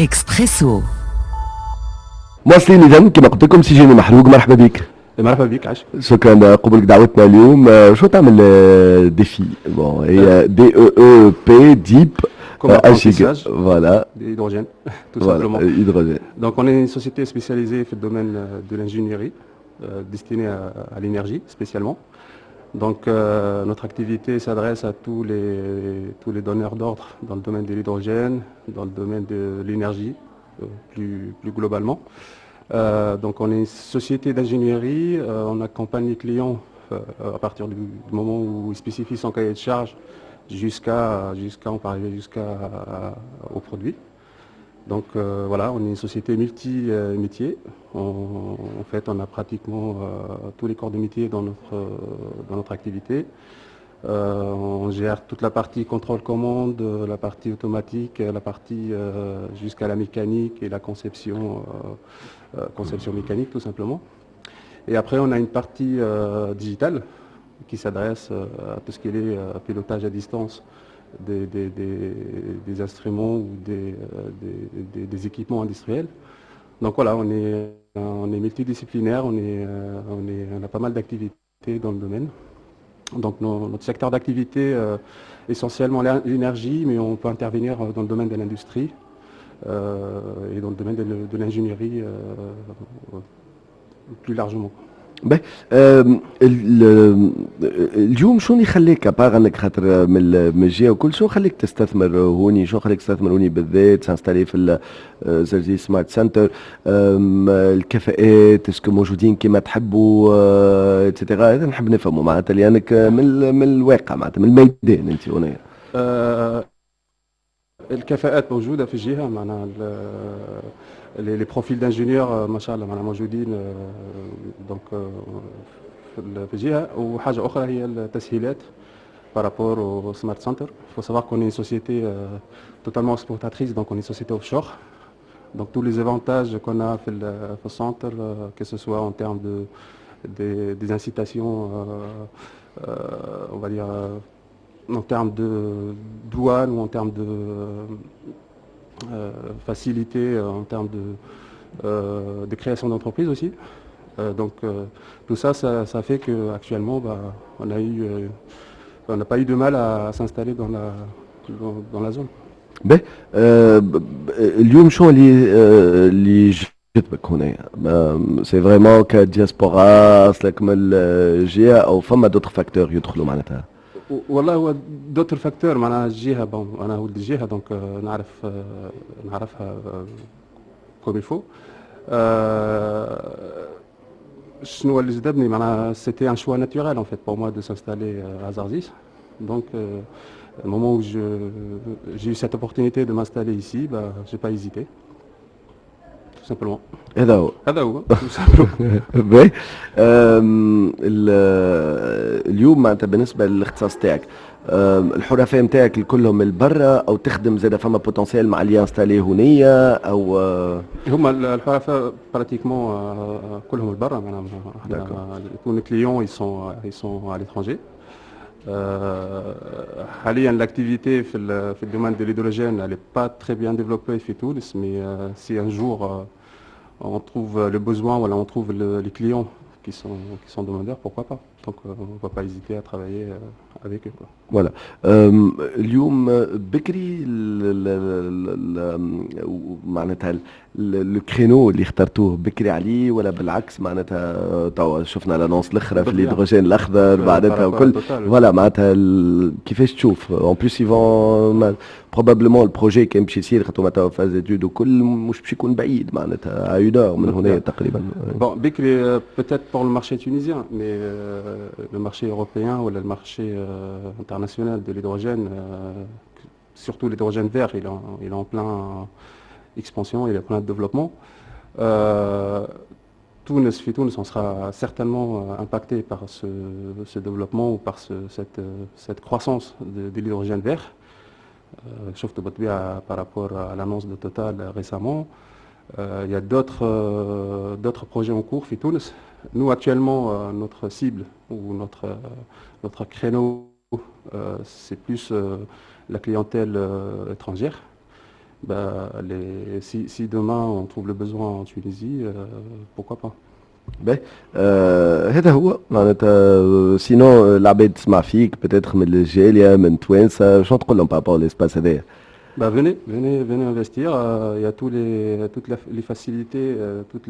اكسبريسو. مواصلين اذا كما قلت لكم سجين محروق. مرحبا بك. مرحبا بك. عاش. شكرا قبولك دعوتنا اليوم. شو تعمل ديفي؟ بون هي دي او بي ديب Comme apprentissage voilà d'hydrogène, tout voilà simplement. hydrogène. Donc on est une société spécialisée dans le domaine de l'ingénierie, destinée à l'énergie spécialement. Donc notre activité s'adresse à tous les donneurs d'ordre dans le domaine de l'hydrogène, dans le domaine de l'énergie plus globalement. Donc on est une société d'ingénierie, on accompagne les clients à partir du moment où ils spécifient son cahier de charge on peut arriver au produit. Donc voilà, on est une société multi-métiers. En fait, on a pratiquement tous les corps de métier dans notre activité. On gère toute la partie contrôle-commande, la partie automatique, la partie jusqu'à la mécanique et la conception mécanique tout simplement. Et après, on a une partie digitale qui s'adresse à tout ce qui est pilotage à distance des instruments ou des équipements industriels. Donc voilà, on est multidisciplinaire, on a pas mal d'activités dans le domaine. Donc notre secteur d'activité essentiellement l'énergie, mais on peut intervenir dans le domaine de l'industrie et dans le domaine de l'ingénierie plus largement. باهي اليوم شو اللي خليك ابار انك خاطر من الجهه وكل شو خليك تستثمر هوني؟ شو خليك تستثمر هوني بالذات تنستالي في زرزي سمارت سنتر؟ الكفاءات اسكو موجودين كما تحبوا اتسيتيرا؟ هذا نحب نفهموا معناتها لانك من الواقع معناتها من الميدان انت هنا. الكفاءات موجوده في الجهه معنا les profils d'ingénieurs machallah معنا موجودين donc في الجهه. وحاجه اخرى هي التسهيلات par rapport au smart center. Il faut savoir qu'on est une société totalement exportatrice, donc on est une société offshore. Donc tous les avantages qu'on a fait le centre, que ce soit en termes des incitations, on va dire en termes de douane ou en termes de facilité, en termes de création d'entreprise aussi. Donc tout ça fait qu'actuellement on n'a pas eu de mal à s'installer dans la zone. باهي اليوم شو اللي جذبك هنا؟ سي فريمون كدياسبورا اصلك من الجهه او فما دوتر فاكتور يدخلوا معناتها؟ والله هو دوتر فاكتور معناها الجهه. بون انا ولد الجهه دونك نعرفها كوم يفو. شنو اللي جذبني معناها سيتي ان شوا ناتوريل en fait pour moi de s'installer à Zarzis. Donc au moment où j'ai eu cette opportunité de m'installer ici, j'ai pas hésité. Tout simplement. هذا هو tout simplement. باهي اليوم معناتها بالنسبه للاختصاص تاعك الحرفاء نتاعك كلهم البرا او تخدم زاد فما بوتنسيال مع اللي انستالي هنيه او هما الحرفاء براتيكمون كلهم البرا معناها احنا يكون الكليون ils sont à l'étranger. حاليا l'activité في الdomaine de l'hydrogène elle est pas très bien développée في تونس, mais si un jour on trouve le besoin, voilà, on trouve les clients qui sont demandeurs, pourquoi pas. Donc on ne va pas hésiter à travailler avec eux, quoi. Voilà. اليوم بكري معناتها الكرينو اللي اخترتوه بكري عليه ولا بالعكس معناتها توا شفنا لانونس الاخرى في الهيدروجين الاخضر بعدها وكل فوالا معناتها كيفاش تشوف اون بليس يفون بروبابلمون البروجي كان باش يصير خاطر توا فاز ديود وكل مش باش يكون بعيد معناتها ايودار من هنا تقريبا. Bon, Bekri peut-être pour le marché tunisien, mais le marché européen ou le marché international de l'hydrogène, surtout l'hydrogène vert, il est en plein expansion, il est en plein développement. Tunis on sera certainement impacté par ce développement ou par cette croissance de l'hydrogène vert. Sauf par rapport à l'annonce de Total récemment. Il y a d'autres projets en cours, Tunis. Nous actuellement, notre cible ou notre créneau, c'est plus la clientèle étrangère. Si demain on trouve le besoin en Tunisie, pourquoi pas. باهي هذا هو معناتها سينو العباد تسمع فيك بتاتر من الجاليه من توانسه شنو تقول لهم بابا ليسباس هذايا؟ Venez investir. Il y a toutes les facilités, toutes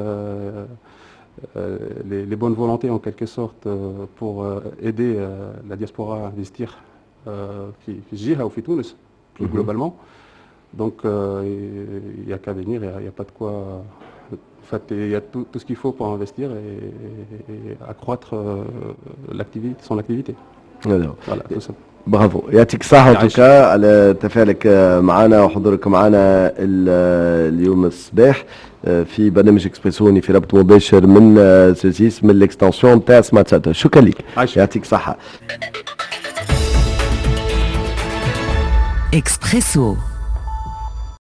les bonnes volontés en quelque sorte pour aider la diaspora à investir في الجهة وفي تونس plus globalement. Donc il n'y a qu'à venir, il n'y a pas de quoi. En fait, il y a tout ce qu'il faut pour investir et accroître son activité. Voilà, tout ça. برافو يعطيك الصحة وتوكا على تفاعلك معنا وحضورك معنا اليوم الصباح في برنامج اكسبريسوني في ربط مباشر من سوسيس من الاكستنسيون تاع سمارت ساتا. شكرا لك يعطيك الصحة. اكسبريسو